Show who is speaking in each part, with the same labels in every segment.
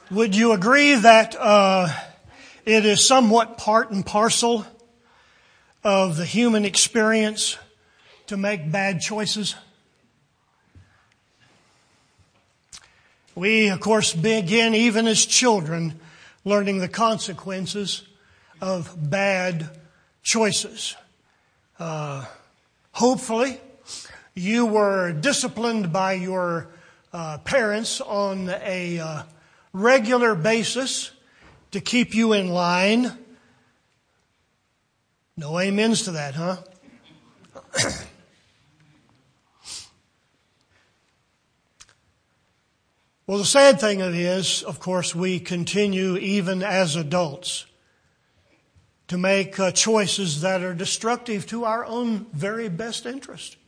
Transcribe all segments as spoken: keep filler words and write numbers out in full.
Speaker 1: Would you agree that uh, it is somewhat part and parcel of the human experience to make bad choices? We, of course, begin even as children learning the consequences of bad choices. Uh, hopefully, you were disciplined by your uh, parents on a uh, regular basis to keep you in line. No amens to that, huh? Well, the sad thing of it is, of course, we continue even as adults to make uh, choices that are destructive to our own very best interest.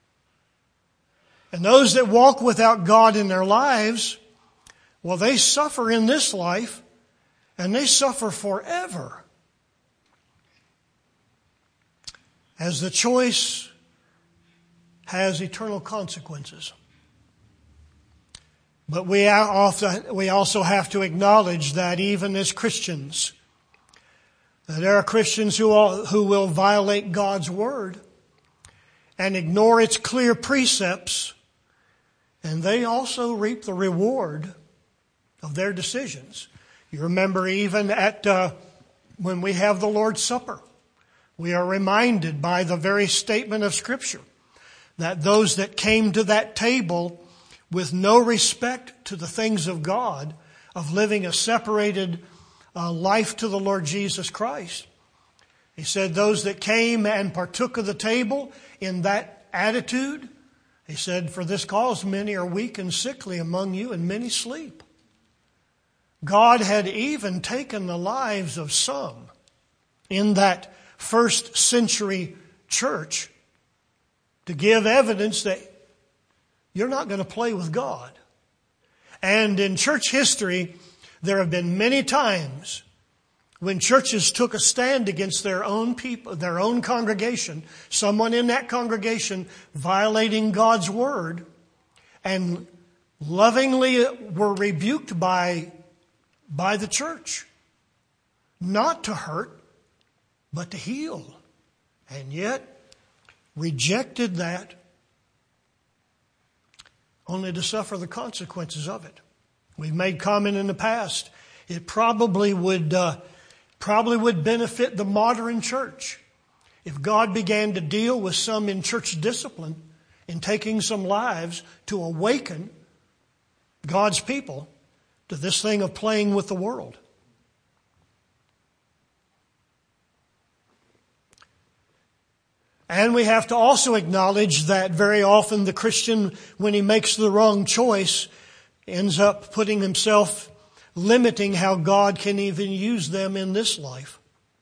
Speaker 1: And those that walk without God in their lives, well, they suffer in this life, and they suffer forever, as the choice has eternal consequences. But we also have to acknowledge that even as Christians, there are Christians who all, who will violate God's word and ignore its clear precepts, and they also reap the reward of their decisions. You remember even at uh, when we have the Lord's Supper, we are reminded by the very statement of Scripture that those that came to that table with no respect to the things of God, of living a separated uh, life to the Lord Jesus Christ. He said those that came and partook of the table in that attitude, he said, for this cause many are weak and sickly among you, and many sleep. God had even taken the lives of some in that first century church to give evidence that you're not going to play with God. And in church history, there have been many times when churches took a stand against their own people, their own congregation, someone in that congregation violating God's word, and lovingly were rebuked by, by the church. Not to hurt, but to heal. And yet, rejected that, only to suffer the consequences of it. We've made comment in the past. It probably would uh, probably would benefit the modern church if God began to deal with some in church discipline in taking some lives to awaken God's people to this thing of playing with the world. And we have to also acknowledge that very often the Christian, when he makes the wrong choice, ends up putting himself, limiting how God can even use them in this life.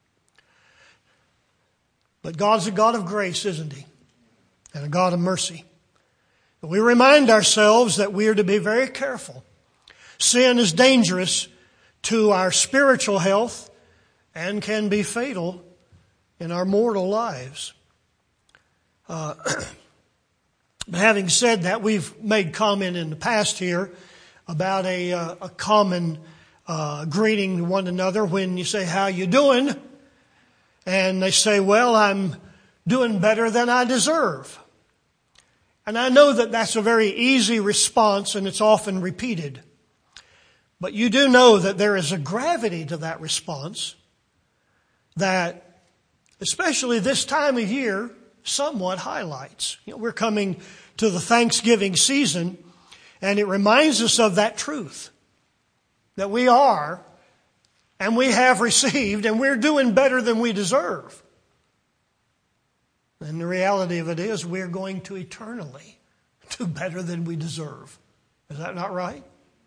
Speaker 1: But God's a God of grace, isn't He? And a God of mercy. We remind ourselves that we are to be very careful. Sin is dangerous to our spiritual health and can be fatal in our mortal lives. Uh, having said that, we've made comment in the past here about a, uh, a common uh, greeting to one another when you say, "How you doing?" And they say, "Well, I'm doing better than I deserve." And I know that that's a very easy response and it's often repeated. But you do know that there is a gravity to that response that, especially this time of year, somewhat highlights. You know, we're coming to the Thanksgiving season, and it reminds us of that truth that we are and we have received and we're doing better than we deserve. And the reality of it is we're going to eternally do better than we deserve. Is that not right?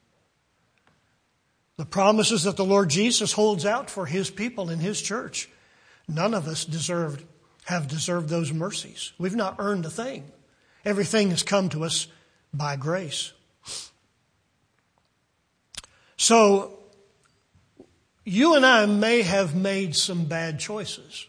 Speaker 1: The promises that the Lord Jesus holds out for His people in His church, none of us deserved have deserved those mercies. We've not earned a thing. Everything has come to us by grace. So, you and I may have made some bad choices.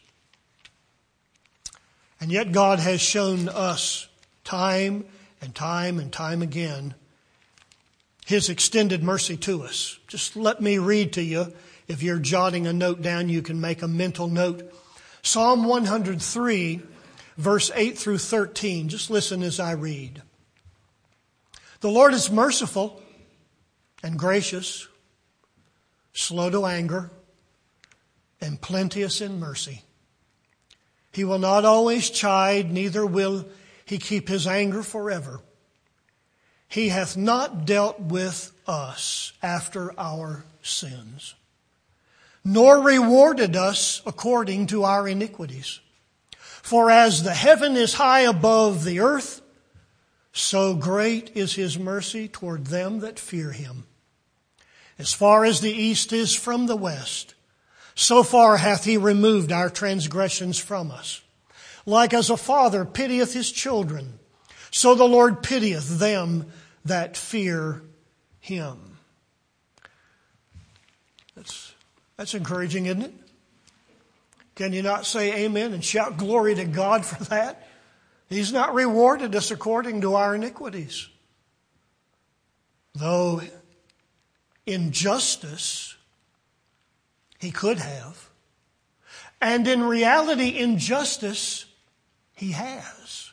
Speaker 1: And yet God has shown us time and time and time again His extended mercy to us. Just let me read to you. If you're jotting a note down, you can make a mental note. Psalm one hundred three, verse eight through thirteen. Just listen as I read. The Lord is merciful and gracious, slow to anger, and plenteous in mercy. He will not always chide, neither will he keep his anger forever. He hath not dealt with us after our sins, nor rewarded us according to our iniquities. For as the heaven is high above the earth, so great is his mercy toward them that fear him. As far as the east is from the west, so far hath he removed our transgressions from us. Like as a father pitieth his children, so the Lord pitieth them that fear him. That's, that's encouraging, isn't it? Can you not say amen and shout glory to God for that? He's not rewarded us according to our iniquities. Though in justice, he could have. And in reality, in justice, he has.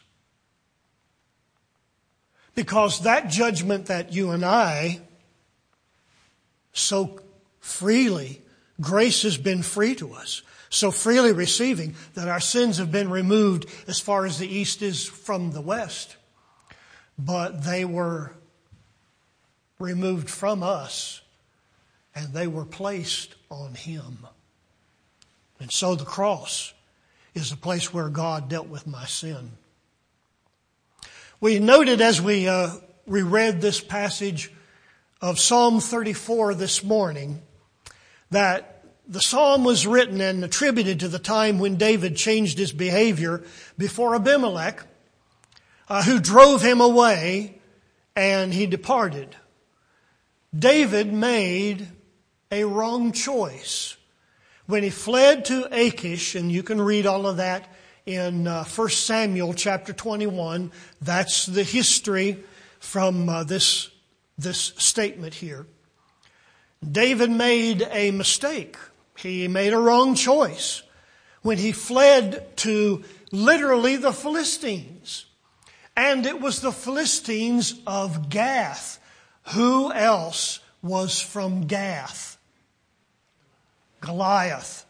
Speaker 1: Because that judgment that you and I so freely, grace has been free to us, so freely receiving that our sins have been removed as far as the east is from the west. But they were removed from us and they were placed on him. And so the cross is the place where God dealt with my sin. We noted as we uh, reread this passage of Psalm thirty-four this morning that the psalm was written and attributed to the time when David changed his behavior before Abimelech, uh, who drove him away, and he departed. David made a wrong choice when he fled to Achish, and you can read all of that in uh, First Samuel chapter twenty-one. That's the history from uh, this, this statement here. David made a mistake. He made a wrong choice when he fled to literally the Philistines. And it was the Philistines of Gath. Who else was from Gath? Goliath.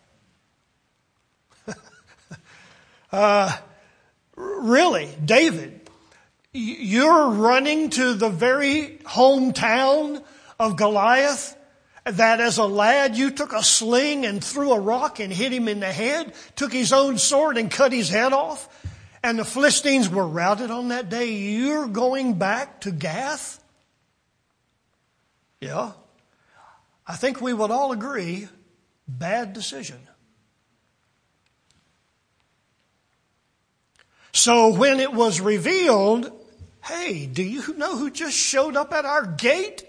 Speaker 1: uh, really, David, you're running to the very hometown of Goliath that as a lad you took a sling and threw a rock and hit him in the head, took his own sword and cut his head off, and the Philistines were routed on that day. You're going back to Gath? Yeah. I think we would all agree, bad decision. So when it was revealed, hey, do you know who just showed up at our gate?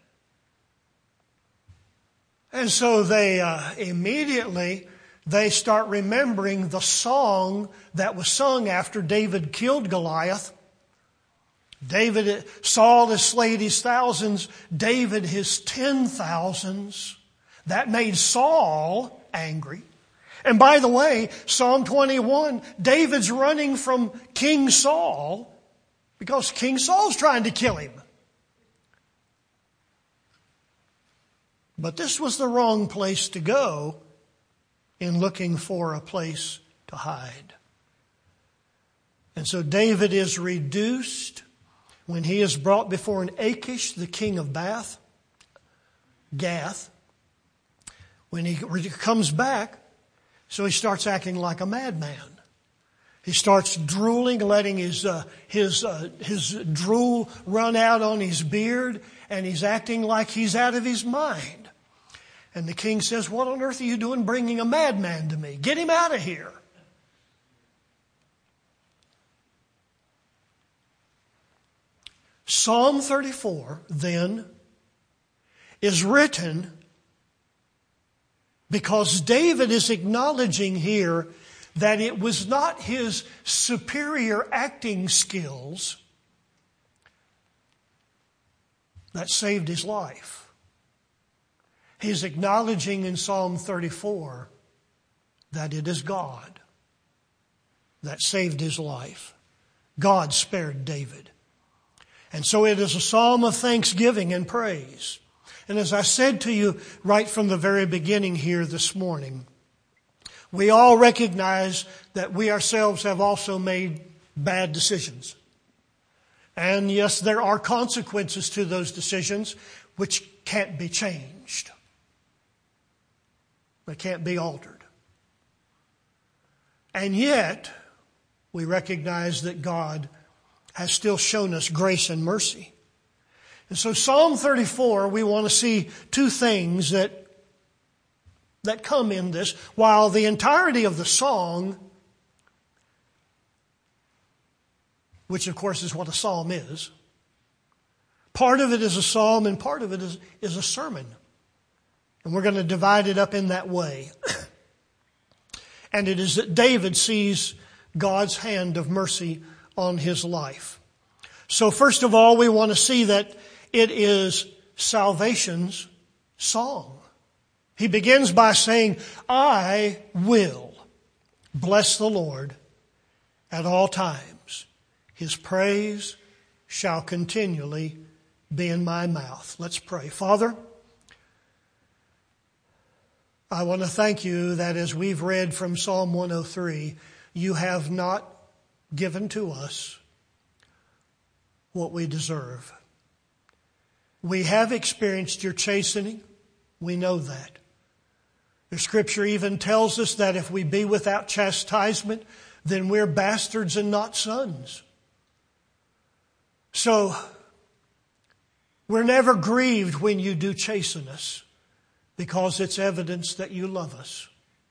Speaker 1: And so they uh, immediately, they start remembering the song that was sung after David killed Goliath. David, Saul has slayed his thousands, David his ten thousands. That made Saul angry. And by the way, Psalm twenty-one, David's running from King Saul because King Saul's trying to kill him. But this was the wrong place to go in looking for a place to hide. And so David is reduced when he is brought before an Achish, the king of Bath, Gath. When he comes back, so he starts acting like a madman. He starts drooling, letting his uh, his uh, his drool run out on his beard, and he's acting like he's out of his mind. And the king says, "What on earth are you doing bringing a madman to me? Get him out of here." Psalm thirty-four, then, is written because David is acknowledging here that it was not his superior acting skills that saved his life. He's acknowledging in Psalm thirty-four that it is God that saved his life. God spared David. And so it is a psalm of thanksgiving and praise. And as I said to you right from the very beginning here this morning, we all recognize that we ourselves have also made bad decisions. And yes, there are consequences to those decisions which can't be changed. They can't be altered. And yet, we recognize that God has still shown us grace and mercy. And so Psalm thirty-four, we want to see two things that, that come in this. While the entirety of the song, which of course is what a psalm is, part of it is a psalm and part of it is, is a sermon. And we're going to divide it up in that way. And it is that David sees God's hand of mercy on his life. So first of all, we want to see that it is salvation's song. He begins by saying, I will bless the Lord at all times. His praise shall continually be in my mouth. Let's pray. Father, I want to thank you that as we've read from Psalm one oh three, you have not given to us what we deserve. We have experienced your chastening. We know that. The Scripture even tells us that if we be without chastisement, then we're bastards and not sons. So, we're never grieved when you do chasten us, because it's evidence that you love us.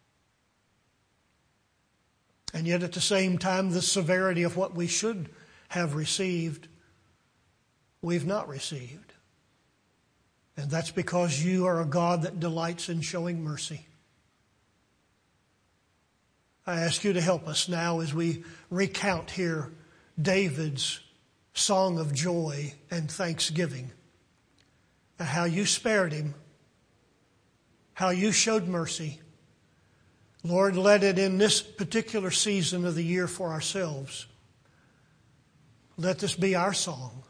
Speaker 1: And yet at the same time, the severity of what we should have received, we've not received. And that's because you are a God that delights in showing mercy. I ask you to help us now as we recount here David's song of joy and thanksgiving, and how you spared him, how you showed mercy. Lord, let it in this particular season of the year for ourselves. Let this be our song.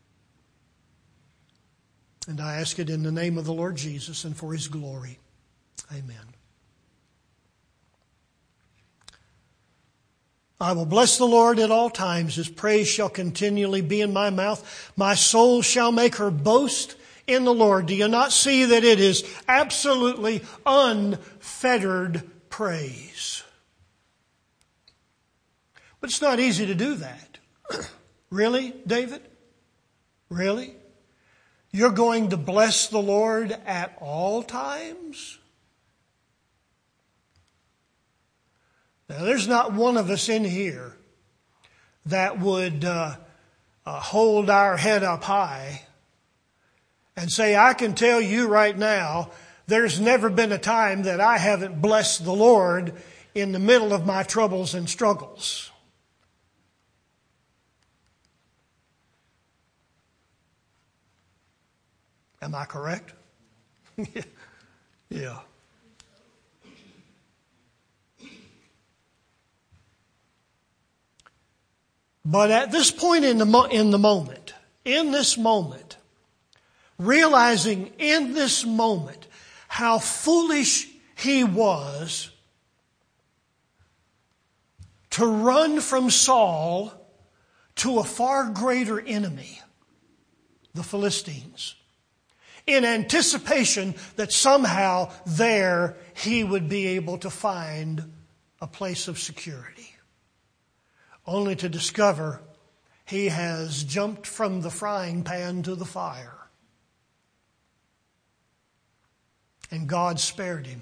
Speaker 1: And I ask it in the name of the Lord Jesus and for His glory. Amen. I will bless the Lord at all times. His praise shall continually be in my mouth. My soul shall make her boast in the Lord. Do you not see that it is absolutely unfettered praise? But it's not easy to do that. Really, David? Really? You're going to bless the Lord at all times? Now, there's not one of us in here that would uh, uh, hold our head up high and say, I can tell you right now, there's never been a time that I haven't blessed the Lord in the middle of my troubles and struggles. Am I correct? Yeah. But at this point in the mo- in the moment, in this moment, realizing in this moment how foolish he was to run from Saul to a far greater enemy, the Philistines, in anticipation that somehow there he would be able to find a place of security. Only to discover he has jumped from the frying pan to the fire. And God spared him.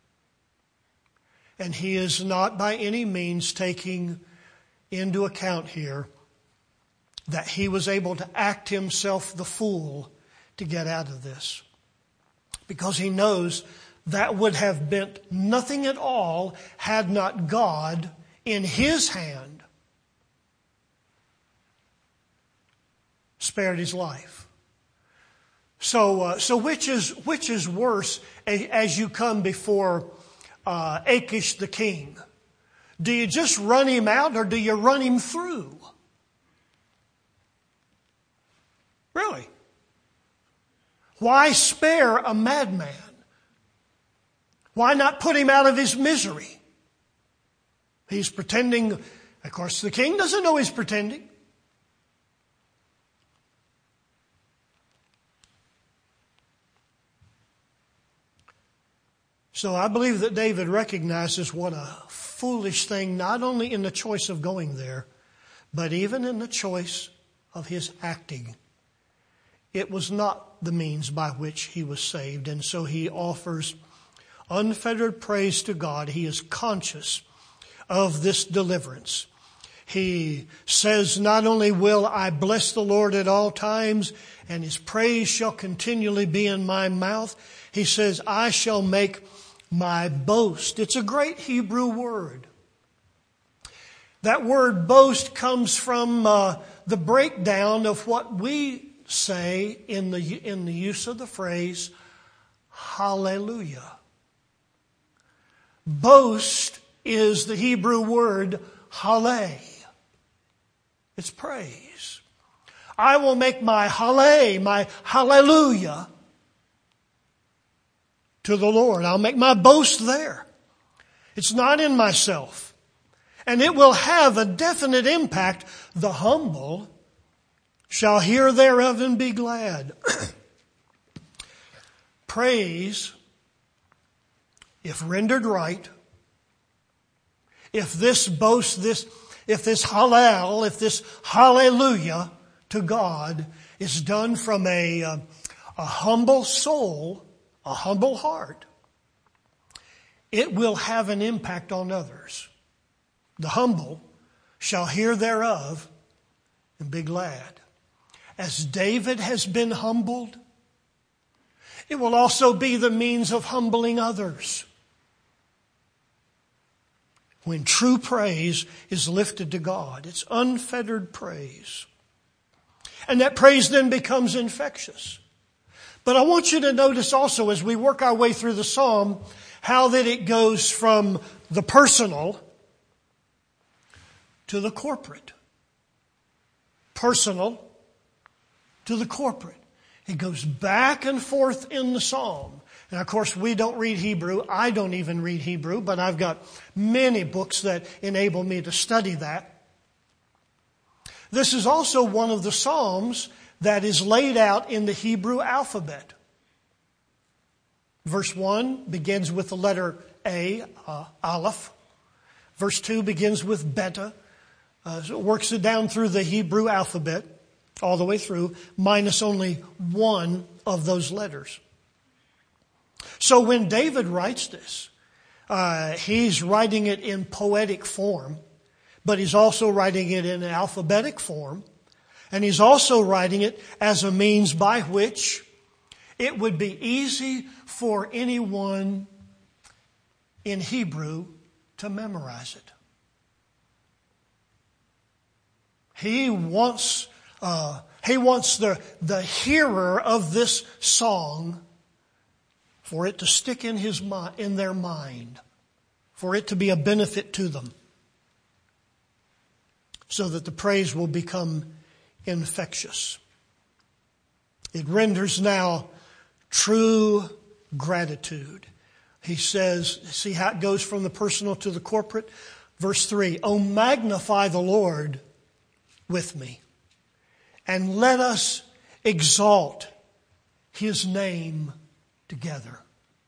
Speaker 1: And he is not by any means taking into account here that he was able to act himself the fool to get out of this. Because he knows that would have meant nothing at all had not God in His hand spared his life. So, uh, so which is which is worse as you come before uh, Achish the king? Do you just run him out, or do you run him through? Really? Why spare a madman? Why not put him out of his misery? He's pretending. Of course, the king doesn't know he's pretending. So I believe that David recognizes what a foolish thing, not only in the choice of going there, but even in the choice of his acting. It was not the means by which he was saved, and so he offers unfettered praise to God. He is conscious of this deliverance. He says, not only will I bless the Lord at all times, and his praise shall continually be in my mouth. He says, I shall make my boast. It's a great Hebrew word. That word boast comes from uh, the breakdown of what we say in the in the use of the phrase hallelujah. Boast is the Hebrew word hallel. It's praise. I will make my hallel, my hallelujah to the Lord. I'll make my boast there. It's not in myself. And it will have a definite impact. The humble shall hear thereof and be glad. Praise, if rendered right, if this boast, this, if this hallel, if this hallelujah to God is done from a, a, a humble soul, a humble heart, it will have an impact on others. The humble shall hear thereof and be glad. As David has been humbled, it will also be the means of humbling others. When true praise is lifted to God, it's unfettered praise. And that praise then becomes infectious. But I want you to notice also as we work our way through the psalm, how that it goes from the personal to the corporate. Personal to the corporate. It goes back and forth in the psalm. And of course, we don't read Hebrew. I don't even read Hebrew, but I've got many books that enable me to study that. This is also one of the psalms that is laid out in the Hebrew alphabet. Verse one begins with the letter A, uh, Aleph. Verse two begins with Beta. Uh, so it works it down through the Hebrew alphabet all the way through, minus only one of those letters. So when David writes this, uh, he's writing it in poetic form, but he's also writing it in alphabetic form, and he's also writing it as a means by which it would be easy for anyone in Hebrew to memorize it. He wants, uh, he wants the, the hearer of this song for it to stick in his mind, in their mind, for it to be a benefit to them, so that the praise will become infectious. It renders now true gratitude. He says, see how it goes from the personal to the corporate? Verse three, "Oh, magnify the Lord with me, and let us exalt His name together."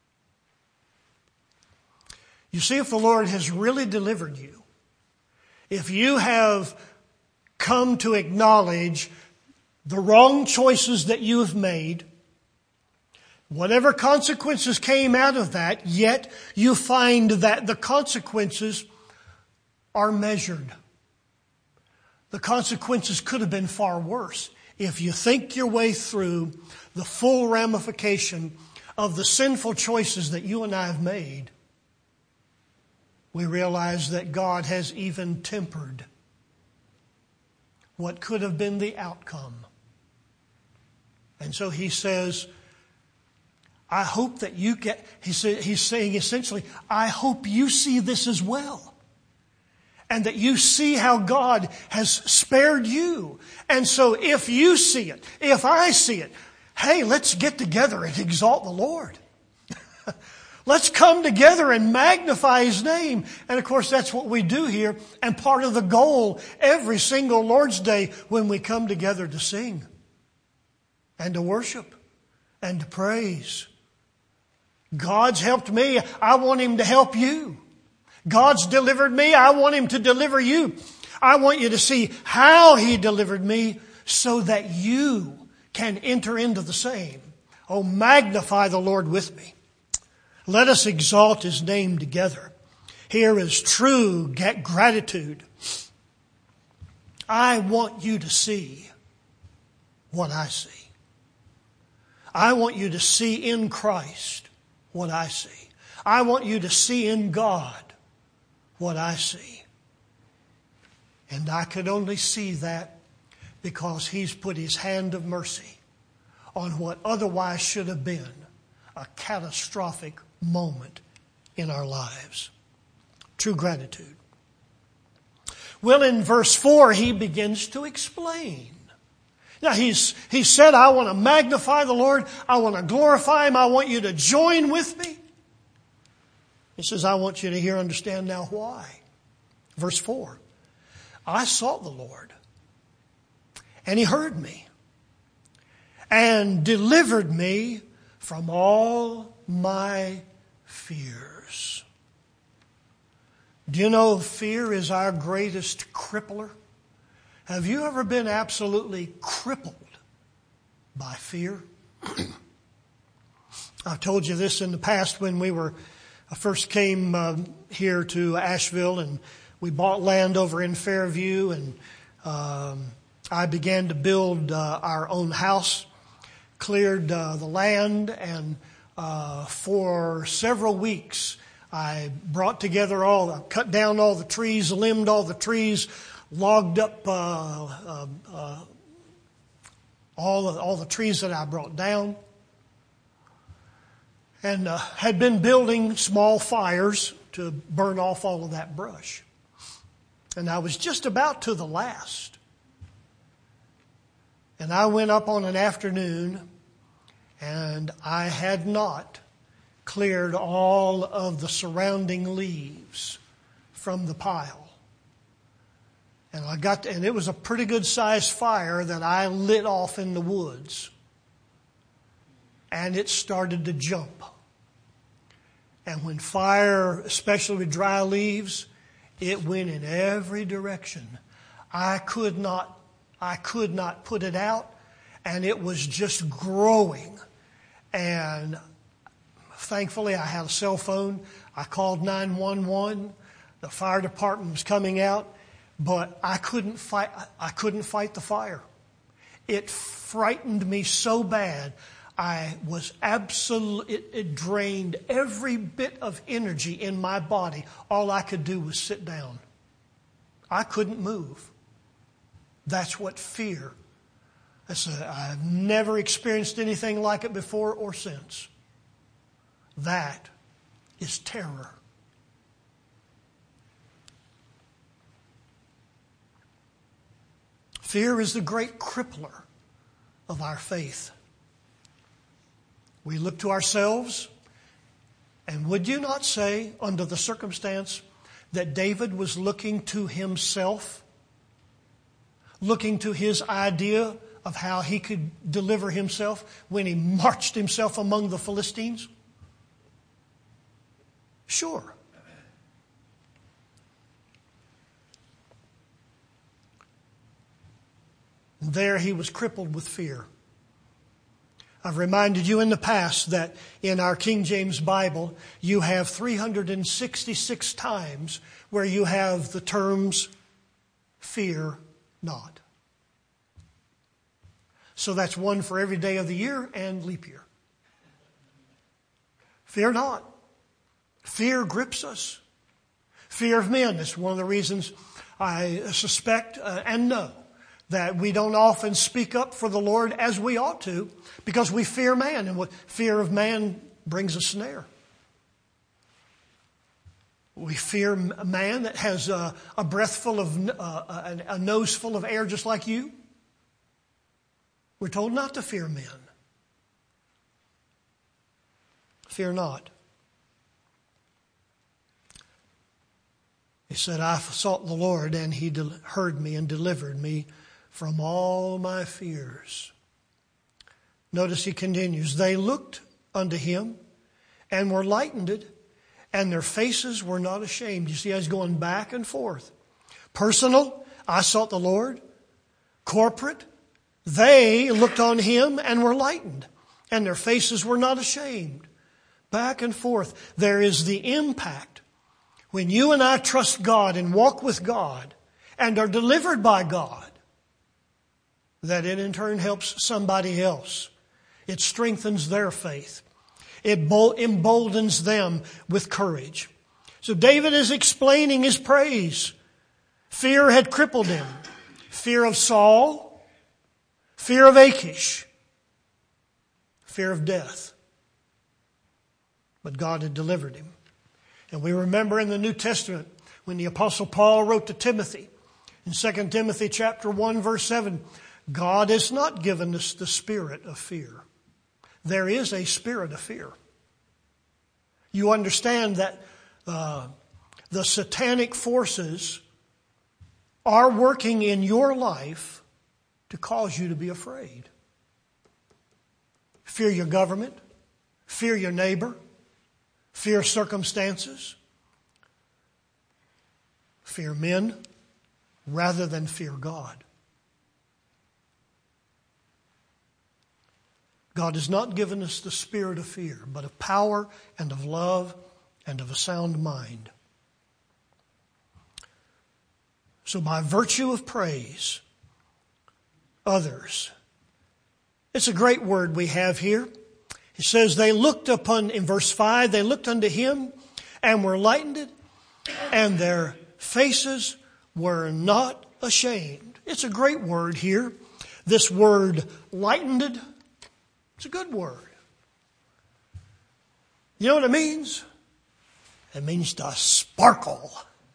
Speaker 1: You see, if the Lord has really delivered you, if you have come to acknowledge the wrong choices that you have made, whatever consequences came out of that, yet you find that the consequences are measured. The consequences could have been far worse. If you think your way through the full ramification of the sinful choices that you and I have made, we realize that God has even tempered what could have been the outcome. And so he says, I hope that you get, he say, he's saying essentially, I hope you see this as well. And that you see how God has spared you. And so if you see it, if I see it, hey, let's get together and exalt the Lord. Let's come together and magnify His name. And of course, that's what we do here. And part of the goal every single Lord's Day when we come together to sing and to worship and to praise. God's helped me. I want Him to help you. God's delivered me. I want Him to deliver you. I want you to see how He delivered me so that you can enter into the same. Oh, magnify the Lord with me. Let us exalt His name together. Here is true gratitude. I want you to see what I see. I want you to see in Christ what I see. I want you to see in God what I see. And I could only see that because He's put His hand of mercy on what otherwise should have been a catastrophic moment in our lives. True gratitude. Well, in verse four, he begins to explain. Now, he's, he said, I want to magnify the Lord. I want to glorify Him. I want you to join with me. He says, I want you to hear, understand now why. Verse four. I sought the Lord, and He heard me, and delivered me from all my fears. Do you know fear is our greatest crippler? Have you ever been absolutely crippled by fear? I've told you this in the past when we were I first came uh, here to Asheville, and we bought land over in Fairview, and um, I began to build uh, our own house, cleared uh, the land, and uh, for several weeks I brought together all, I cut down all the trees, limbed all the trees, logged up uh, uh, uh, all the, all the trees that I brought down. And uh, had been building small fires to burn off all of that brush. And I was just about to the last. And I went up on an afternoon, and I had not cleared all of the surrounding leaves from the pile. And I got to, and it was a pretty good sized fire that I lit off in the woods. And it started to jump. And when fire, especially with dry leaves, it went in every direction. I could not, I could not put it out, and it was just growing. And thankfully, I had a cell phone. I called nine one one. The fire department was coming out, but I couldn't fight. I couldn't fight the fire. It frightened me so bad. I was absolutely, it, it drained every bit of energy in my body. All I could do was sit down. I couldn't move. That's what fear. That's a, I've never experienced anything like it before or since. That is terror. Fear is the great crippler of our faith. We look to ourselves, and would you not say, under the circumstance, that David was looking to himself, looking to his idea of how he could deliver himself when he marched himself among the Philistines? Sure. There he was crippled with fear. I've reminded you in the past that in our King James Bible, you have three hundred sixty-six times where you have the terms fear not. So that's one for every day of the year and leap year. Fear not. Fear grips us. Fear of men is one of the reasons I suspect uh, and know that we don't often speak up for the Lord as we ought to because we fear man, and what fear of man brings a snare. We fear a man that has a, a breath full of, uh, a, a nose full of air just like you. We're told not to fear men. Fear not. He said, I sought the Lord, and He heard me and delivered me from all my fears. Notice he continues, they looked unto Him and were lightened, and their faces were not ashamed. You see, I was going back and forth. Personal, I sought the Lord. Corporate, they looked on Him and were lightened, and their faces were not ashamed. Back and forth. There is the impact when you and I trust God and walk with God and are delivered by God, that it in turn helps somebody else. It strengthens their faith. It emboldens them with courage. So David is explaining his praise. Fear had crippled him. Fear of Saul. Fear of Achish. Fear of death. But God had delivered him. And we remember in the New Testament when the Apostle Paul wrote to Timothy in Second Timothy chapter one verse seven, God has not given us the spirit of fear. There is a spirit of fear. You understand that uh, the satanic forces are working in your life to cause you to be afraid. Fear your government. Fear your neighbor. Fear circumstances. Fear men rather than fear God. God has not given us the spirit of fear, but of power and of love and of a sound mind. So by virtue of praise, others. It's a great word we have here. It says they looked upon, in verse five, they looked unto Him and were lightened, and their faces were not ashamed. It's a great word here. This word lightened, it's a good word. You know what it means? It means to sparkle.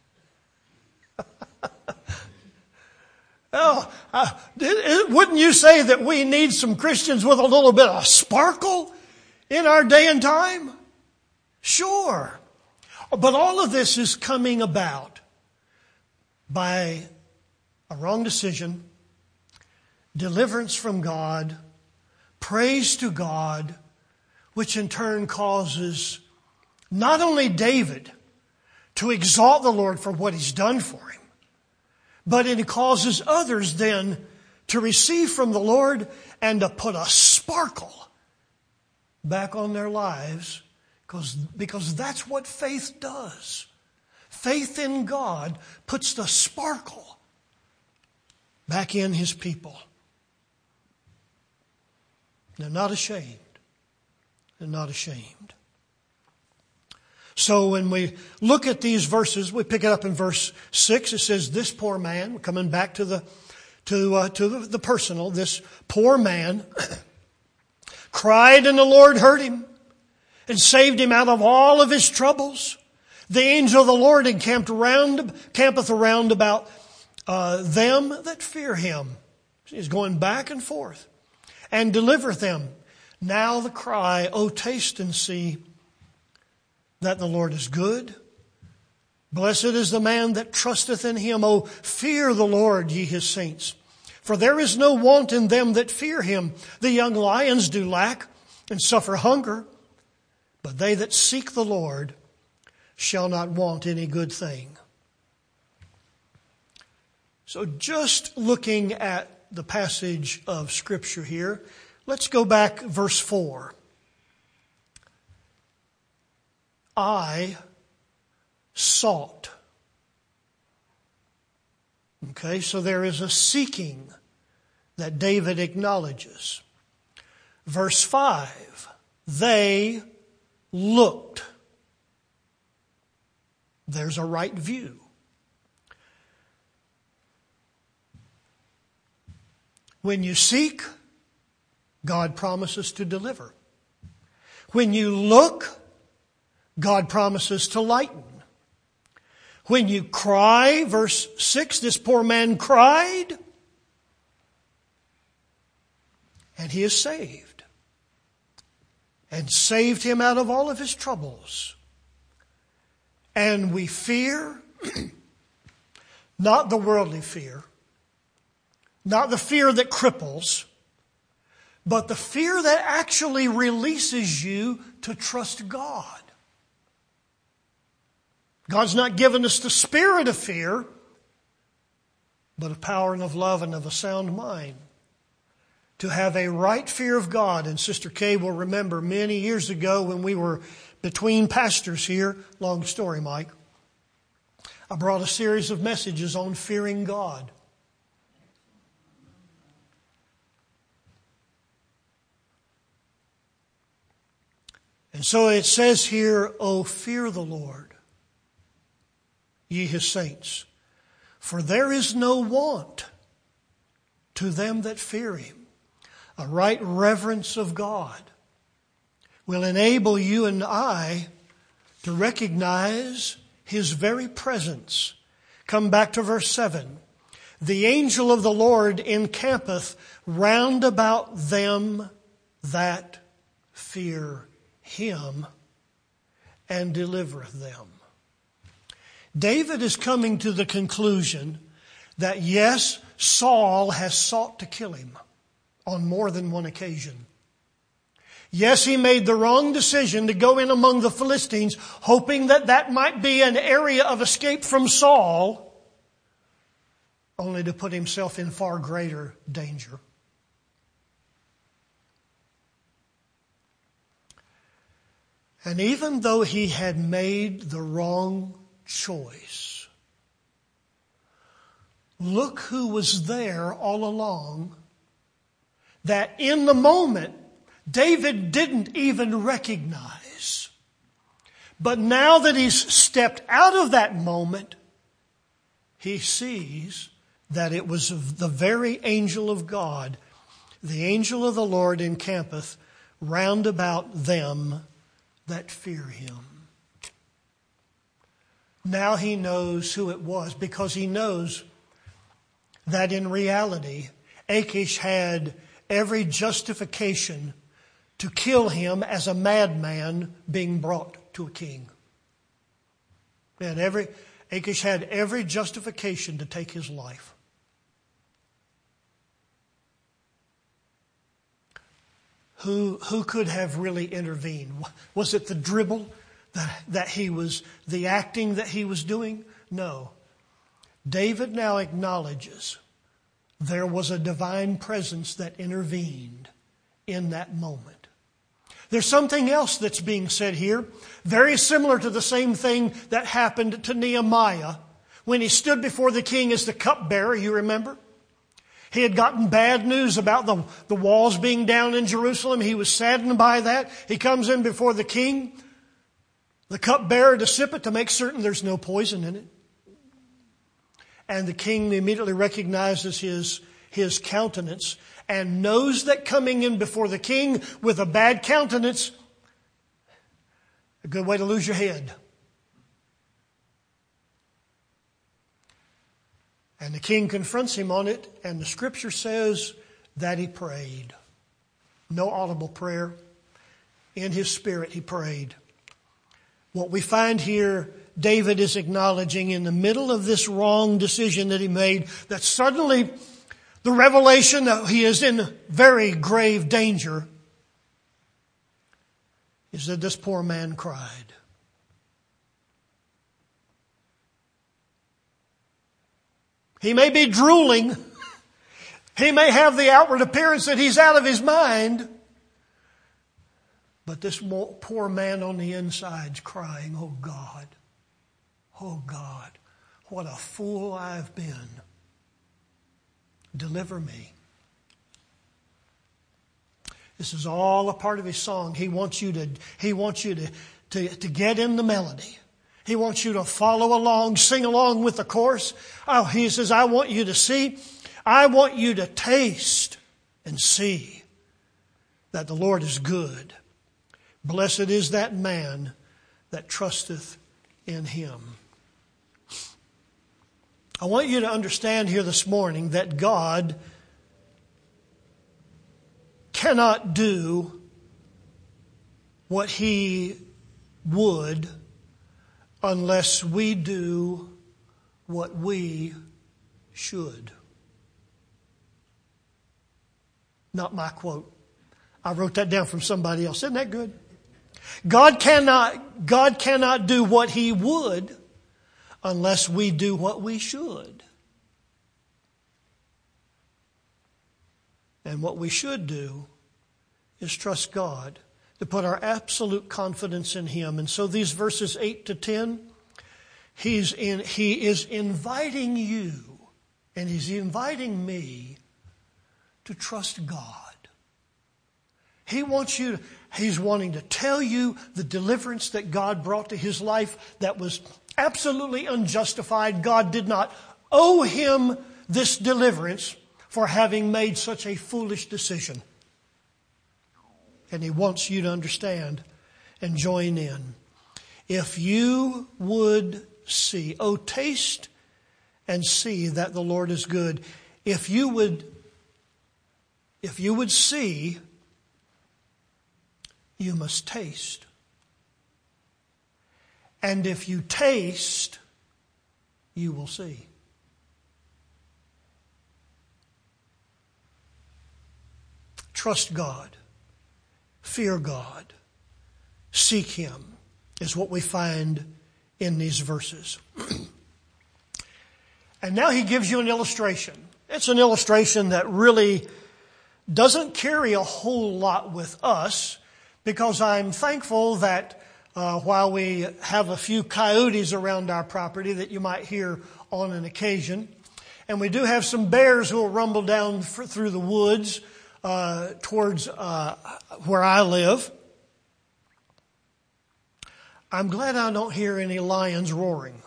Speaker 1: Oh, uh, wouldn't you say that we need some Christians with a little bit of sparkle in our day and time? Sure. But all of this is coming about by a wrong decision, deliverance from God, praise to God, which in turn causes not only David to exalt the Lord for what He's done for him, but it causes others then to receive from the Lord and to put a sparkle back on their lives, because, because that's what faith does. Faith in God puts the sparkle back in His people. They're not ashamed. They're not ashamed. So when we look at these verses, we pick it up in verse six. It says, this poor man, we're coming back to the to uh, to the, the personal, this poor man cried, and the Lord heard him and saved him out of all of his troubles. The angel of the Lord encamped around, campeth around about uh, them that fear Him. He's going back and forth. And delivereth them. Now the cry, O taste and see that the Lord is good. Blessed is the man that trusteth in Him. O fear the Lord, ye His saints. For there is no want in them that fear Him. The young lions do lack and suffer hunger, but they that seek the Lord shall not want any good thing. So just looking at the passage of Scripture here, let's go back verse four. I sought. Okay, so there is a seeking that David acknowledges. Verse five, they looked. There's a right view. When you seek, God promises to deliver. When you look, God promises to lighten. When you cry, verse six, this poor man cried, and he is saved. And saved him out of all of his troubles. And we fear, not the worldly fear, not the fear that cripples, but the fear that actually releases you to trust God. God's not given us the spirit of fear, but of power and of love and of a sound mind. To have a right fear of God. And Sister Kay will remember many years ago when we were between pastors here, long story, Mike, I brought a series of messages on fearing God. And so it says here, "O fear the Lord, ye his saints, for there is no want to them that fear him." A right reverence of God will enable you and I to recognize his very presence. Come back to verse seven. "The angel of the Lord encampeth round about them that fear him, and delivereth them." David is coming to the conclusion that yes, Saul has sought to kill him on more than one occasion. Yes, he made the wrong decision to go in among the Philistines, hoping that that might be an area of escape from Saul, only to put himself in far greater danger. And even though he had made the wrong choice, look who was there all along, that in the moment David didn't even recognize. But now that he's stepped out of that moment, he sees that it was the very angel of God. "The angel of the Lord encampeth round about them that fear him." Now he knows who it was, because he knows that in reality Achish had every justification to kill him as a madman being brought to a king. And every Achish had every justification to take his life. Who, who could have really intervened? Was it the dribble that, that he was, the acting that he was doing? No. David now acknowledges there was a divine presence that intervened in that moment. There's something else that's being said here, very similar to the same thing that happened to Nehemiah when he stood before the king as the cupbearer, you remember? He had gotten bad news about the, the walls being down in Jerusalem. He was saddened by that. He comes in before the king, the cupbearer, to sip it to make certain there's no poison in it. And the king immediately recognizes his, his countenance and knows that coming in before the king with a bad countenance, a good way to lose your head. And the king confronts him on it, and the scripture says that he prayed. No audible prayer. In his spirit he prayed. What we find here, David is acknowledging in the middle of this wrong decision that he made, that suddenly the revelation that he is in very grave danger is that this poor man cried. He may be drooling. He may have the outward appearance that he's out of his mind. But this poor man on the inside's crying, "Oh God, oh God, what a fool I've been. Deliver me." This is all a part of his song. He wants you to, he wants you to, to, to get in the melody. He wants you to follow along, sing along with the chorus. Oh, he says, I want you to see, I want you to taste and see that the Lord is good. Blessed is that man that trusteth in him. I want you to understand here this morning that God cannot do what He would unless we do what we should. Not my quote. I wrote that down from somebody else. Isn't that good? God cannot, God cannot do what He would unless we do what we should. And what we should do is trust God, to put our absolute confidence in Him. And so these verses eight to ten, He's in, He is inviting you and He's inviting me to trust God. He wants you, He's wanting to tell you the deliverance that God brought to His life that was absolutely unjustified. God did not owe Him this deliverance for having made such a foolish decision. And He wants you to understand and join in. If you would see, oh, taste and see that the Lord is good. If you would, if you would see, you must taste. And if you taste, you will see. Trust God. Fear God. Seek Him is what we find in these verses. And now He gives you an illustration. It's an illustration that really doesn't carry a whole lot with us, because I'm thankful that uh, while we have a few coyotes around our property that you might hear on an occasion, and we do have some bears who will rumble down f- through the woods uh, towards uh, where I live, I'm glad I don't hear any lions roaring.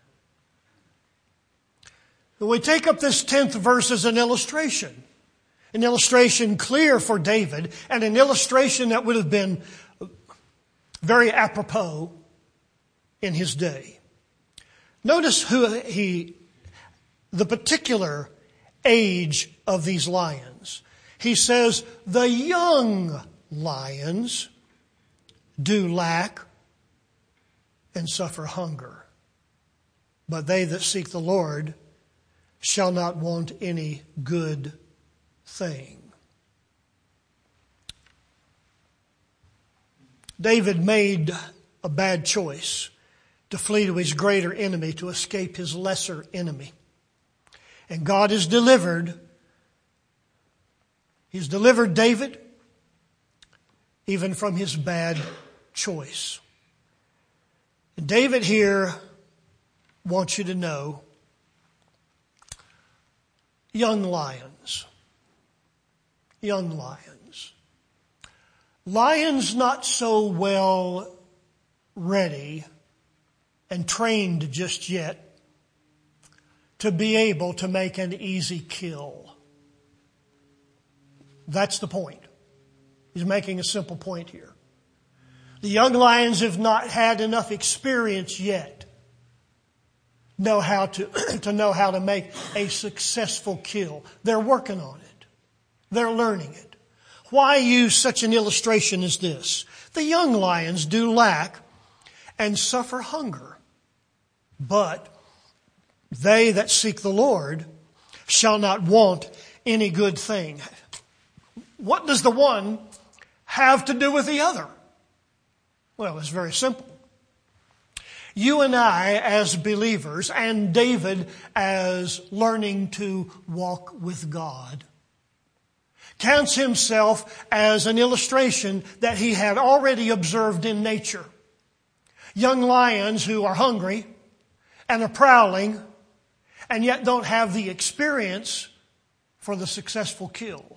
Speaker 1: We take up this tenth verse as an illustration. An illustration clear for David, and an illustration that would have been very apropos in his day. Notice who he, the particular age of these lions. He says, the young lions do lack and suffer hunger, but they that seek the Lord shall not want any good thing. David made a bad choice to flee to his greater enemy, to escape his lesser enemy. And God has delivered, He's delivered David even from his bad choice. And David here wants you to know, young lions, young lions, lions not so well ready and trained just yet to be able to make an easy kill. That's the point. He's making a simple point here. The young lions have not had enough experience yet know how to, to know how to make a successful kill. They're working on it. They're learning it. Why use such an illustration as this? The young lions do lack and suffer hunger, but they that seek the Lord shall not want any good thing. What does the one have to do with the other? Well, it's very simple. You and I as believers, and David as learning to walk with God, counts himself as an illustration that he had already observed in nature. Young lions who are hungry and are prowling and yet don't have the experience for the successful kill.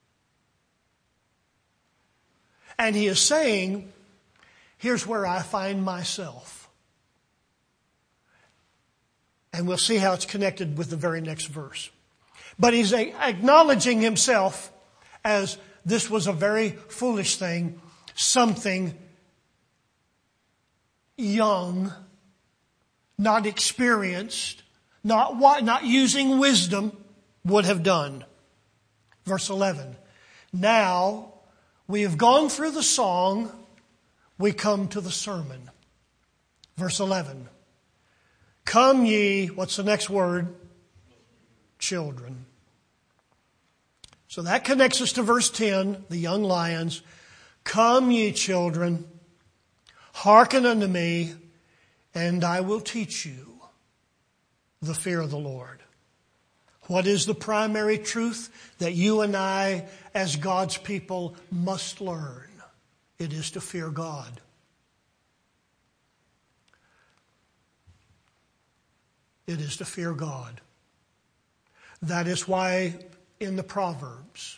Speaker 1: And he is saying, here's where I find myself. And we'll see how it's connected with the very next verse. But he's acknowledging himself as this was a very foolish thing, something young, not experienced, not not using wisdom would have done. Verse eleven. Now we have gone through the song, we come to the sermon. Verse eleven. Come ye, what's the next word? Children. So that connects us to verse ten, the young lions. Come ye children, hearken unto me, and I will teach you the fear of the Lord. What is the primary truth that you and I, as God's people, must learn? It is to fear God. It is to fear God. That is why in the Proverbs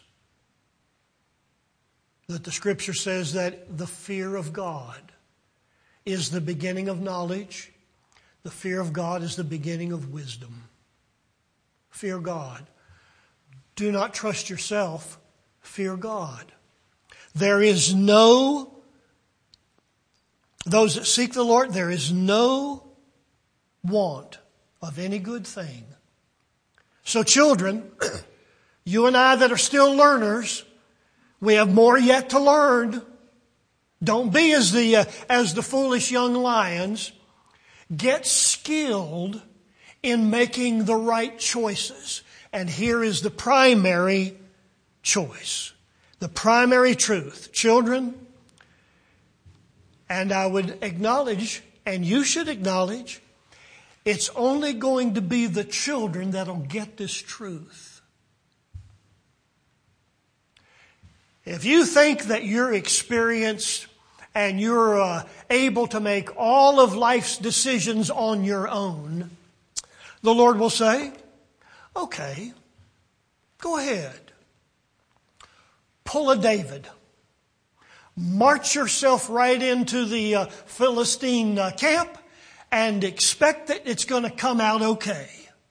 Speaker 1: that the Scripture says that the fear of God is the beginning of knowledge. The fear of God is the beginning of wisdom. Fear God. Do not trust yourself. Fear God. There is no, those that seek the Lord, there is no want of any good thing. So children, you and I that are still learners, we have more yet to learn. Don't be as the, uh, as the foolish young lions. Get skilled in making the right choices. And here is the primary choice. The primary truth. Children, and I would acknowledge, and you should acknowledge, it's only going to be the children that'll get this truth. If you think that you're experienced and you're uh, able to make all of life's decisions on your own, the Lord will say, okay, go ahead. Pull a David. March yourself right into the uh, Philistine uh, camp and expect that it's going to come out okay.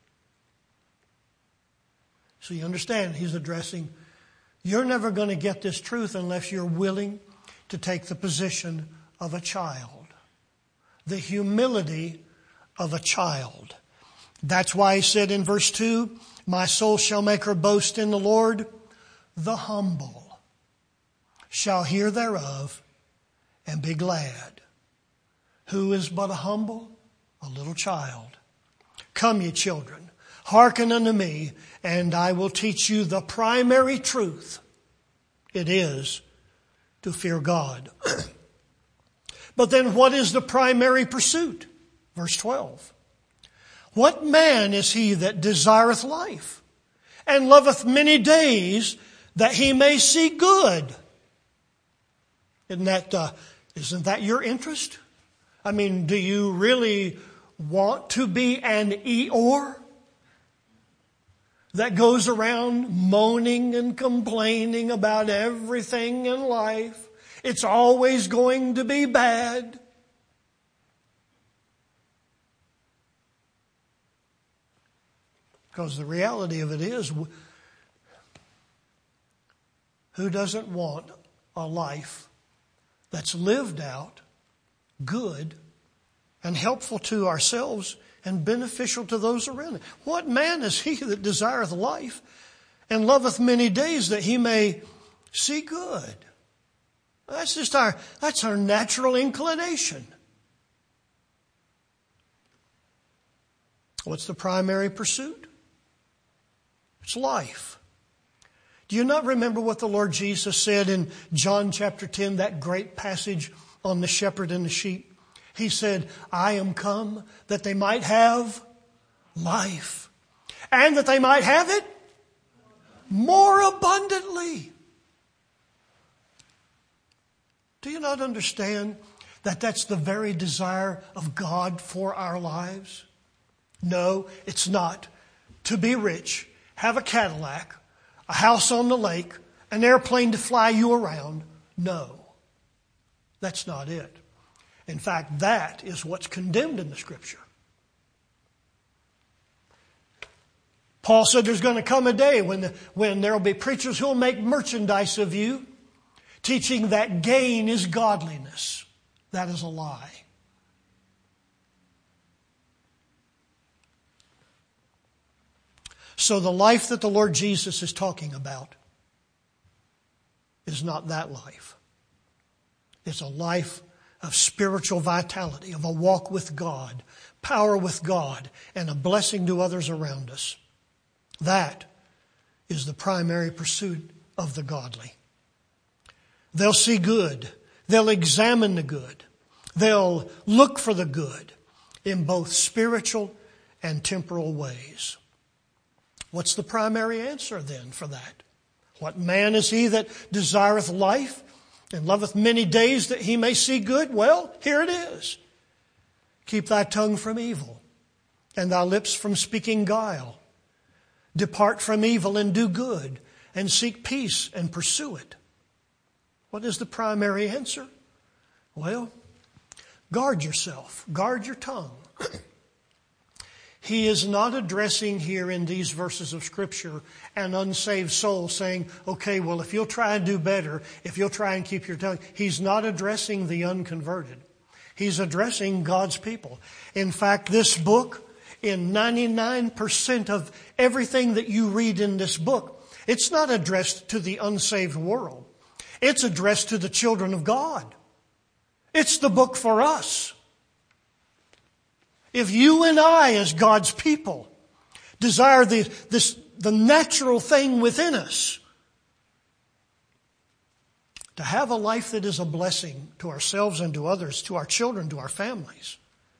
Speaker 1: So you understand, he's addressing, you're never going to get this truth unless you're willing to take the position of a child. The humility of a child. That's why he said in verse two, my soul shall make her boast in the Lord. The humble shall hear thereof and be glad. Who is but a humble? A little child. Come ye children, hearken unto me, and I will teach you the primary truth. It is to fear God. But then what is the primary pursuit? Verse twelve. What man is he that desireth life, and loveth many days, that he may see good? Isn't that, uh, isn't that your interest? I mean, do you really want to be an Eeyore that goes around moaning and complaining about everything in life? It's always going to be bad. Because the reality of it is, who doesn't want a life that's lived out, good, and helpful to ourselves and beneficial to those around it? What man is he that desireth life and loveth many days, that he may see good? That's just our, that's our natural inclination. What's the primary pursuit? It's life. Do you not remember what the Lord Jesus said in John chapter ten, that great passage on the shepherd and the sheep? He said, I am come that they might have life, and that they might have it more abundantly. Do you not understand that that's the very desire of God for our lives? No, it's not. To be rich, have a Cadillac, a house on the lake, an airplane to fly you around. No, that's not it. In fact, that is what's condemned in the Scripture. Paul said there's going to come a day when, when there will be preachers who will make merchandise of you, teaching that gain is godliness. That is a lie. So the life that the Lord Jesus is talking about is not that life. It's a life of spiritual vitality, of a walk with God, power with God, and a blessing to others around us. That is the primary pursuit of the godly. They'll see good. They'll examine the good. They'll look for the good in both spiritual and temporal ways. What's the primary answer then for that? What man is he that desireth life and loveth many days that he may see good? Well, here it is. Keep thy tongue from evil and thy lips from speaking guile. Depart from evil and do good and seek peace and pursue it. What is the primary answer? Well, guard yourself. Guard your tongue. He is not addressing here in these verses of Scripture an unsaved soul saying, okay, well, if you'll try and do better, if you'll try and keep your tongue. He's not addressing the unconverted. He's addressing God's people. In fact, this book, in ninety-nine percent of everything that you read in this book, it's not addressed to the unsaved world. It's addressed to the children of God. It's the book for us. If you and I, as God's people, desire the, this, the natural thing within us, to have a life that is a blessing to ourselves and to others, to our children, to our families,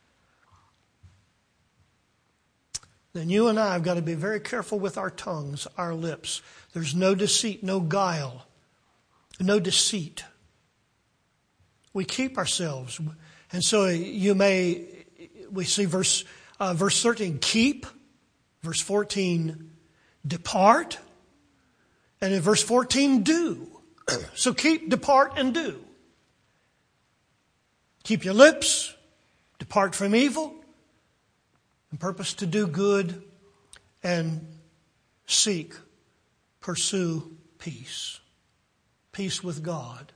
Speaker 1: then you and I have got to be very careful with our tongues, our lips. There's no deceit, no guile, no deceit. We keep ourselves. And so you may... We see verse uh, verse thirteen, keep. Verse fourteen, depart. And in verse fourteen, do. So keep, depart, and do. Keep your lips. Depart from evil. And purpose to do good. And seek, pursue peace. Peace with God.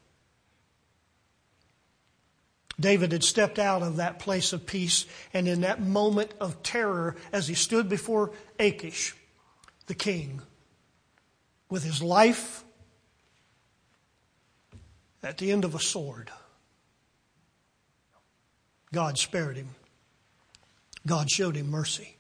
Speaker 1: David had stepped out of that place of peace, and in that moment of terror, as he stood before Achish, the king, with his life at the end of a sword, God spared him. God showed him mercy.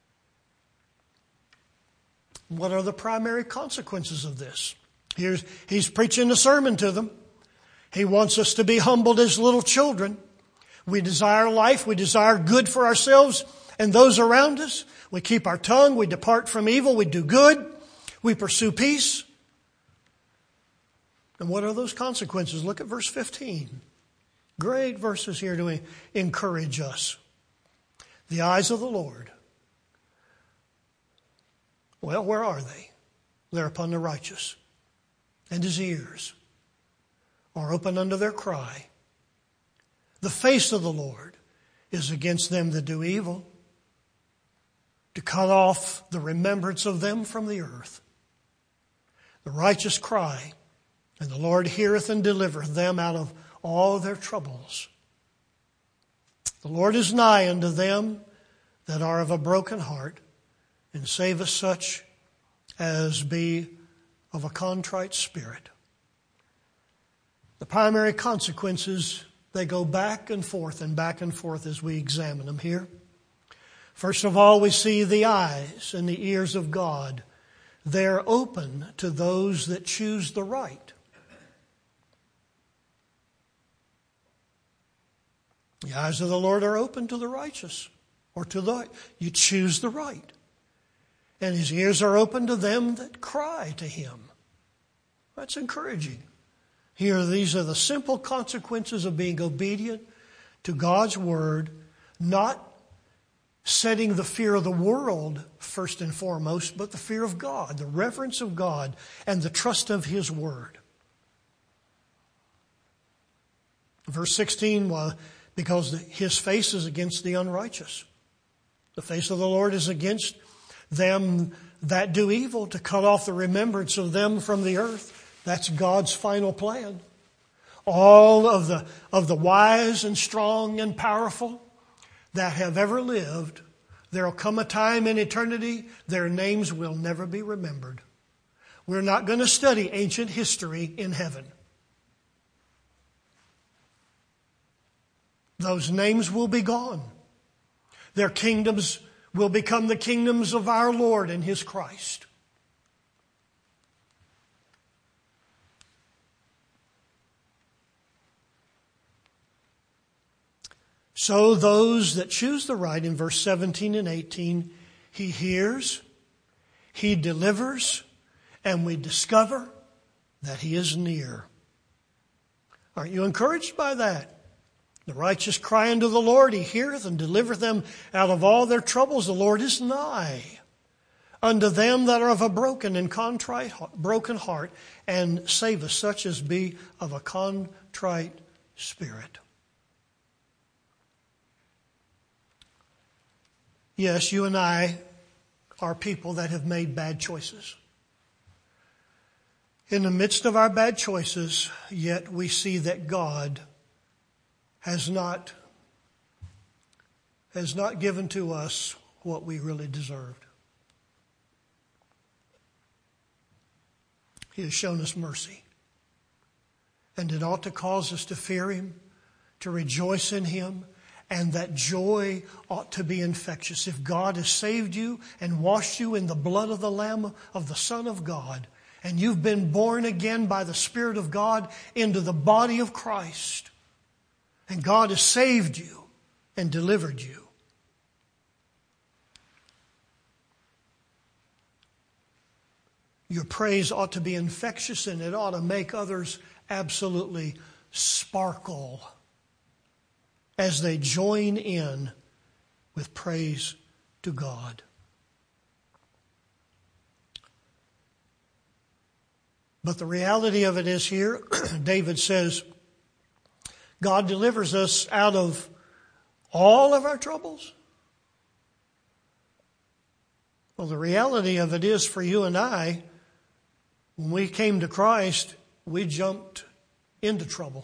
Speaker 1: What are the primary consequences of this? Here's, he's preaching a sermon to them. He wants us to be humbled as little children. We desire life. We desire good for ourselves and those around us. We keep our tongue. We depart from evil. We do good. We pursue peace. And what are those consequences? Look at verse fifteen. Great verses here to encourage us. The eyes of the Lord. Well, where are they? They're upon the righteous. And his ears are open unto their cry. The face of the Lord is against them that do evil, to cut off the remembrance of them from the earth. The righteous cry, and the Lord heareth and delivereth them out of all their troubles. The Lord is nigh unto them that are of a broken heart, and saveth such as be of a contrite spirit. The primary consequences, they go back and forth and back and forth as we examine them here. First of all, we see the eyes and the ears of God. They're open to those that choose the right. The eyes of the Lord are open to the righteous, or to the, you choose the right. And his ears are open to them that cry to him. That's encouraging. Here, these are the simple consequences of being obedient to God's word, not setting the fear of the world first and foremost, but the fear of God, the reverence of God, and the trust of his word. Verse sixteen, well, because his face is against the unrighteous. The face of the Lord is against them that do evil, to cut off the remembrance of them from the earth. That's God's final plan. All of the, of the wise and strong and powerful that have ever lived, there will come a time in eternity their names will never be remembered. We're not going to study ancient history in heaven. Those names will be gone. Their kingdoms will become the kingdoms of our Lord and His Christ. So those that choose the right, in verse seventeen and eighteen, He hears, He delivers, and we discover that He is near. Aren't you encouraged by that? The righteous cry unto the Lord, He heareth and delivereth them out of all their troubles. The Lord is nigh unto them that are of a broken and contrite, broken heart, and saveth such as be of a contrite spirit. Yes, you and I are people that have made bad choices. In the midst of our bad choices, yet we see that God has not, has not given to us what we really deserved. He has shown us mercy. And it ought to cause us to fear Him, to rejoice in Him, and that joy ought to be infectious. If God has saved you and washed you in the blood of the Lamb of the Son of God, and you've been born again by the Spirit of God into the body of Christ, and God has saved you and delivered you, your praise ought to be infectious, and it ought to make others absolutely sparkle as they join in with praise to God. But the reality of it is here, David says, God delivers us out of all of our troubles. Well, the reality of it is for you and I, when we came to Christ, we jumped into trouble.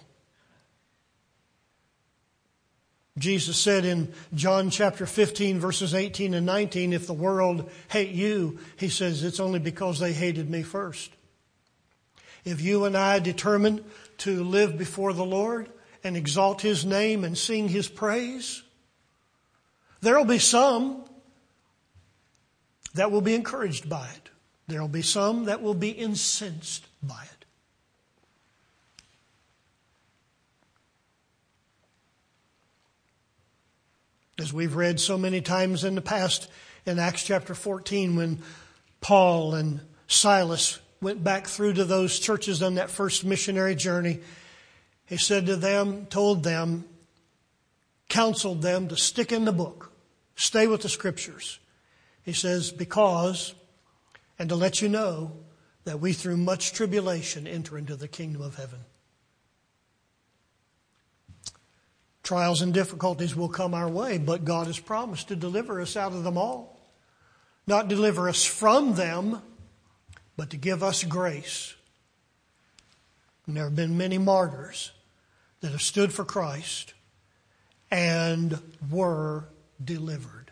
Speaker 1: Jesus said in John chapter fifteen, verses eighteen and nineteen, if the world hate you, He says, it's only because they hated me first. If you and I determine to live before the Lord and exalt His name and sing His praise, there will be some that will be encouraged by it. There will be some that will be incensed by it. As we've read so many times in the past in Acts chapter fourteen, when Paul and Silas went back through to those churches on that first missionary journey, he said to them, told them, counseled them to stick in the book, stay with the Scriptures. He says, because, and to let you know that we through much tribulation enter into the kingdom of heaven. Trials and difficulties will come our way, but God has promised to deliver us out of them all. Not deliver us from them, but to give us grace. And there have been many martyrs that have stood for Christ and were delivered.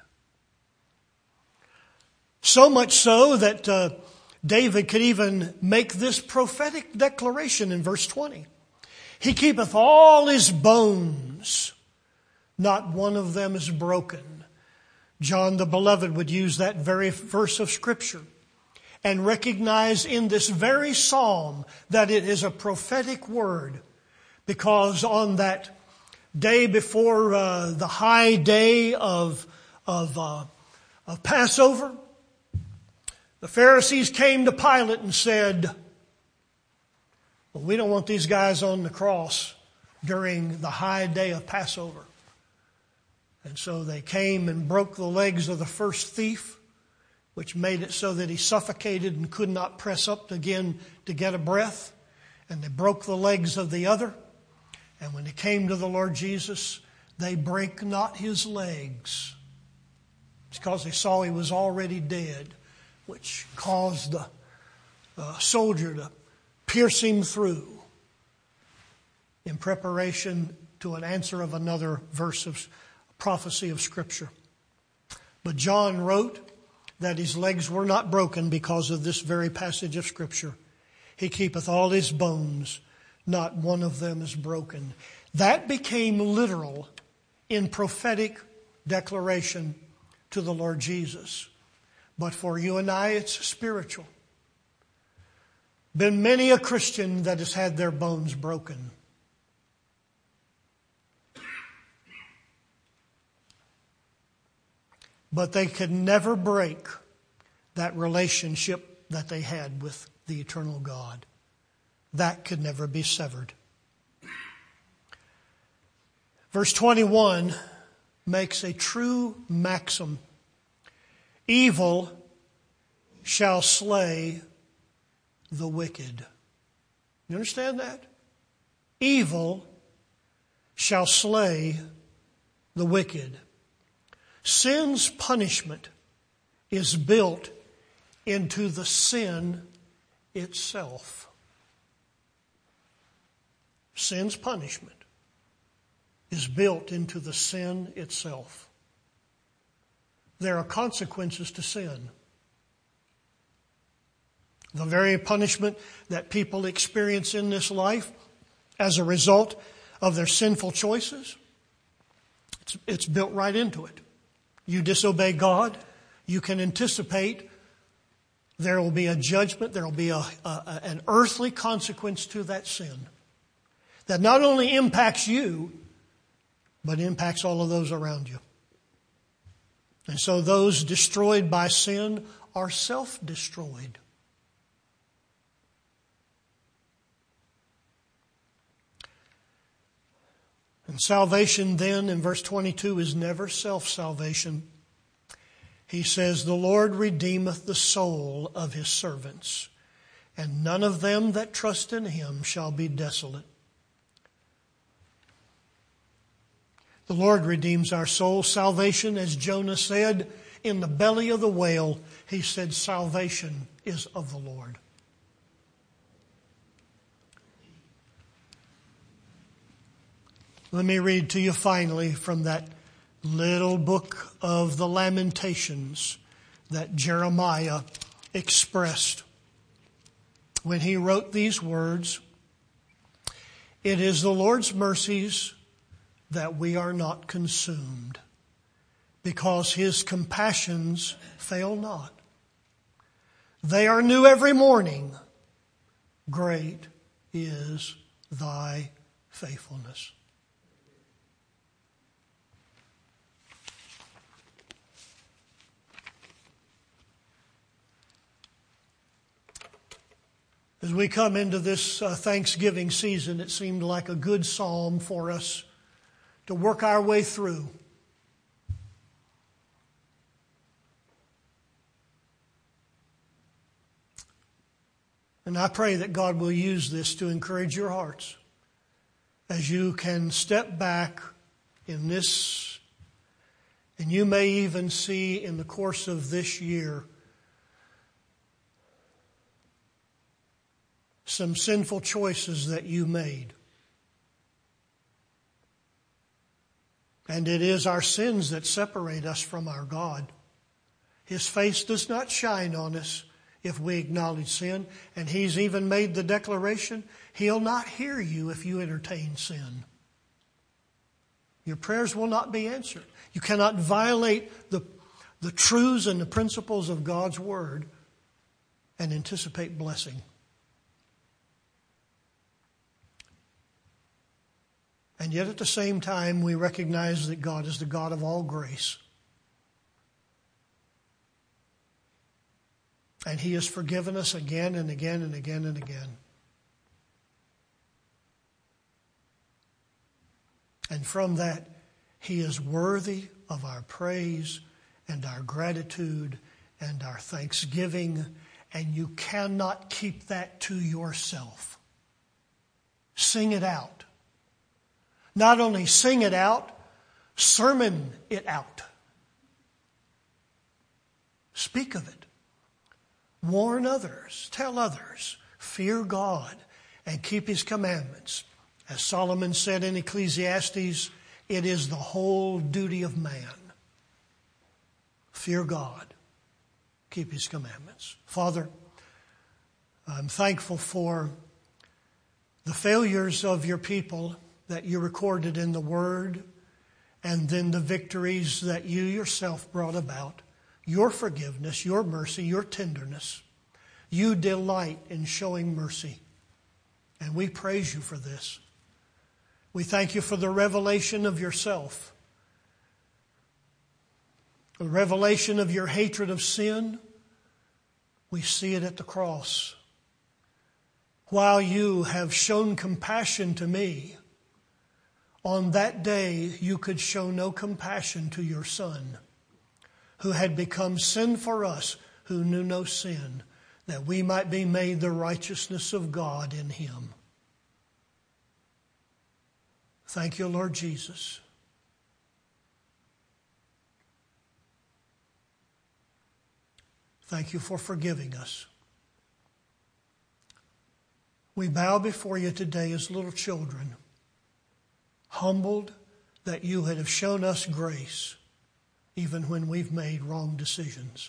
Speaker 1: So much so that uh, David could even make this prophetic declaration in verse twenty. He keepeth all his bones, not one of them is broken. John the Beloved would use that very verse of Scripture and recognize in this very psalm that it is a prophetic word, because on that day before uh, the high day of, of, uh, of Passover, the Pharisees came to Pilate and said, well, we don't want these guys on the cross during the high day of Passover. And so they came and broke the legs of the first thief, which made it so that he suffocated and could not press up again to get a breath. And they broke the legs of the other. And when they came to the Lord Jesus, they brake not his legs. It's because they saw he was already dead. which caused the uh, soldier to pierce him through in preparation to an answer of another verse of prophecy of Scripture. But John wrote that his legs were not broken because of this very passage of Scripture. He keepeth all his bones, not one of them is broken. That became literal in prophetic declaration to the Lord Jesus. But for you and I, it's spiritual. Been many a Christian that has had their bones broken. But they could never break that relationship that they had with the eternal God. That could never be severed. Verse twenty-one makes a true maxim. Evil shall slay the wicked. You understand that? Evil shall slay the wicked. Sin's punishment is built into the sin itself. Sin's punishment is built into the sin itself. There are consequences to sin. The very punishment that people experience in this life as a result of their sinful choices, it's, it's built right into it. You disobey God, you can anticipate there will be a judgment, there will be a, a, an earthly consequence to that sin that not only impacts you, but impacts all of those around you. And so those destroyed by sin are self-destroyed. And salvation then, in verse twenty-two, is never self-salvation. He says, the Lord redeemeth the soul of his servants, and none of them that trust in him shall be desolate. The Lord redeems our soul. Salvation, as Jonah said, in the belly of the whale, he said, salvation is of the Lord. Let me read to you finally from that little book of the Lamentations that Jeremiah expressed when he wrote these words. It is the Lord's mercies that we are not consumed, because his compassions fail not. They are new every morning. Great is thy faithfulness. As we come into this uh, Thanksgiving season, it seemed like a good psalm for us to work our way through. And I pray that God will use this to encourage your hearts as you can step back in this, and you may even see in the course of this year some sinful choices that you made. And it is our sins that separate us from our God. His face does not shine on us if we acknowledge sin. And he's even made the declaration, he'll not hear you if you entertain sin. Your prayers will not be answered. You cannot violate the, the truths and the principles of God's Word and anticipate blessing. And yet at the same time, we recognize that God is the God of all grace. And he has forgiven us again and again and again and again. And from that, he is worthy of our praise and our gratitude and our thanksgiving. And you cannot keep that to yourself. Sing it out. Not only sing it out, sermon it out. Speak of it. Warn others, tell others, fear God and keep His commandments. As Solomon said in Ecclesiastes, it is the whole duty of man. Fear God, keep His commandments. Father, I'm thankful for the failures of your people that you recorded in the Word, and then the victories that you yourself brought about. Your forgiveness, your mercy, your tenderness. You delight in showing mercy. And we praise you for this. We thank you for the revelation of yourself. The revelation of your hatred of sin. We see it at the cross. While you have shown compassion to me, on that day you could show no compassion to your Son, who had become sin for us, who knew no sin, that we might be made the righteousness of God in Him. Thank you, Lord Jesus. Thank you for forgiving us. We bow before you today as little children, humbled that you have shown us grace even when we've made wrong decisions.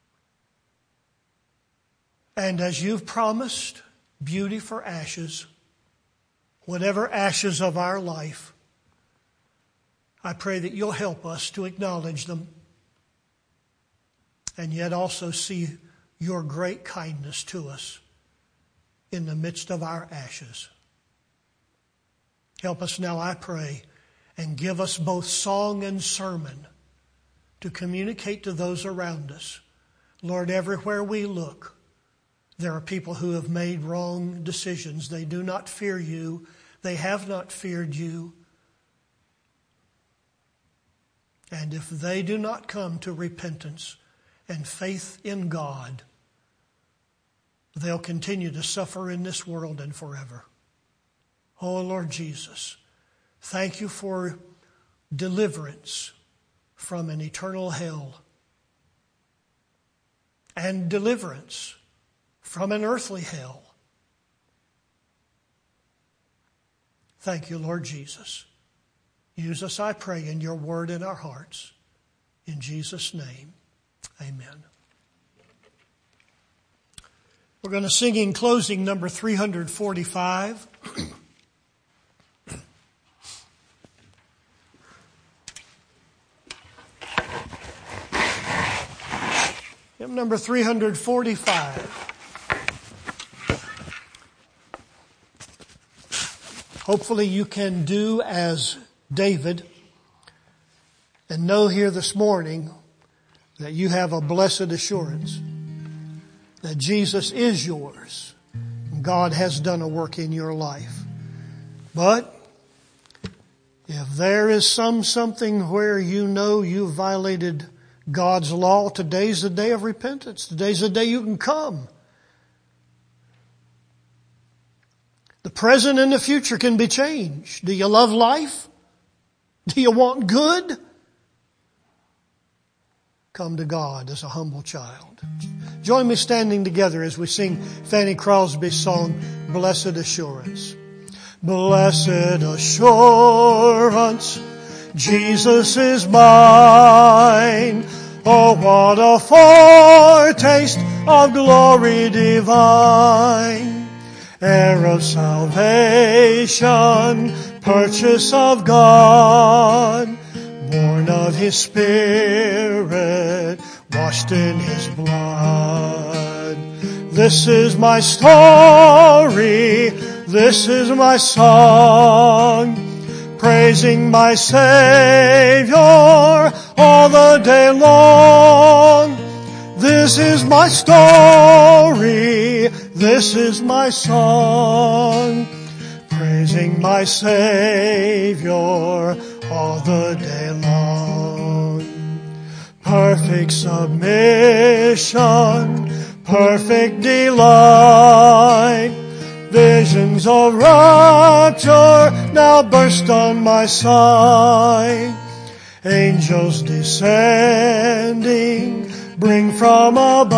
Speaker 1: And as you've promised, beauty for ashes, whatever ashes of our life, I pray that you'll help us to acknowledge them and yet also see your great kindness to us in the midst of our ashes. Help us now, I pray, and give us both song and sermon to communicate to those around us. Lord, everywhere we look, there are people who have made wrong decisions. They do not fear you. They have not feared you. And if they do not come to repentance and faith in God, they'll continue to suffer in this world and forever. Oh, Lord Jesus, thank you for deliverance from an eternal hell and deliverance from an earthly hell. Thank you, Lord Jesus. Use us, I pray, in your word in our hearts. In Jesus' name, amen. We're going to sing in closing number three forty-five. Hymn number three forty-five. Hopefully you can do as David and know here this morning that you have a blessed assurance that Jesus is yours. God has done a work in your life. But if there is some something where you know you violated God's law, today's the day of repentance. Today's the day you can come. The present and the future can be changed. Do you love life? Do you want good? Come to God as a humble child. Join me standing together as we sing Fanny Crosby's song, Blessed Assurance. Blessed assurance, Jesus is mine. Oh, what a foretaste of glory divine. Heir of salvation, purchase of God, born of His Spirit, washed in His blood. This is my story, this is my song, praising my Savior all the day long. This is my story, this is my song, praising my Savior all the day long. Perfect submission, perfect delight, visions of rapture now burst on my sight. Angels descending, bring from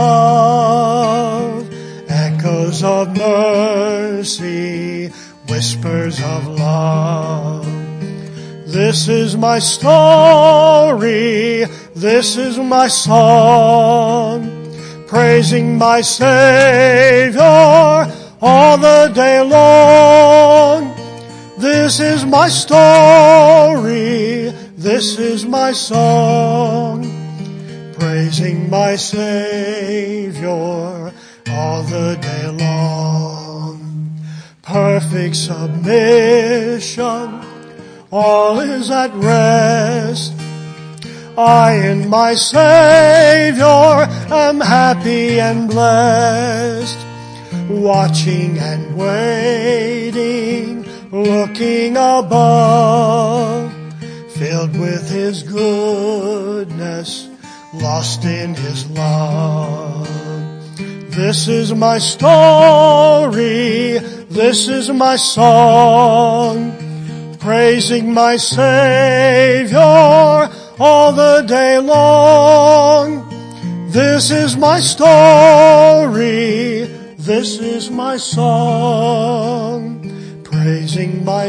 Speaker 1: above echoes of mercy, whispers of love. This is my story, this is my song, praising my Savior all the day long. This is my story, this is my song, praising my Savior all the day long. Perfect submission, all is at rest. I in my Savior am happy and blessed, watching and waiting, looking above, filled with His goodness, lost in His love. This is my story, this is my song, praising my Savior all the day long. This is my story, this is my song, praising my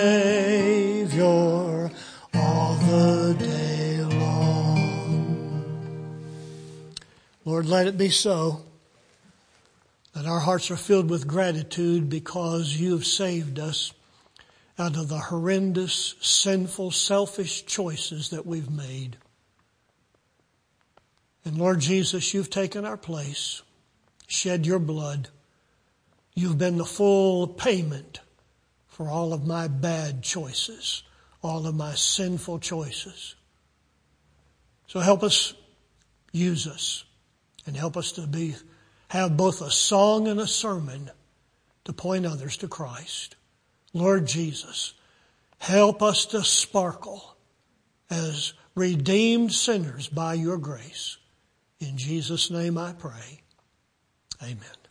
Speaker 1: Savior all the day long. Lord, let it be so that our hearts are filled with gratitude because You have saved us out of the horrendous, sinful, selfish choices that we've made. And Lord Jesus, You've taken our place, shed Your blood. You've been the full payment for all of my bad choices, all of my sinful choices. So help us, use us, and help us to be have both a song and a sermon to point others to Christ. Lord Jesus, help us to sparkle as redeemed sinners by Your grace. In Jesus' name I pray. Amen.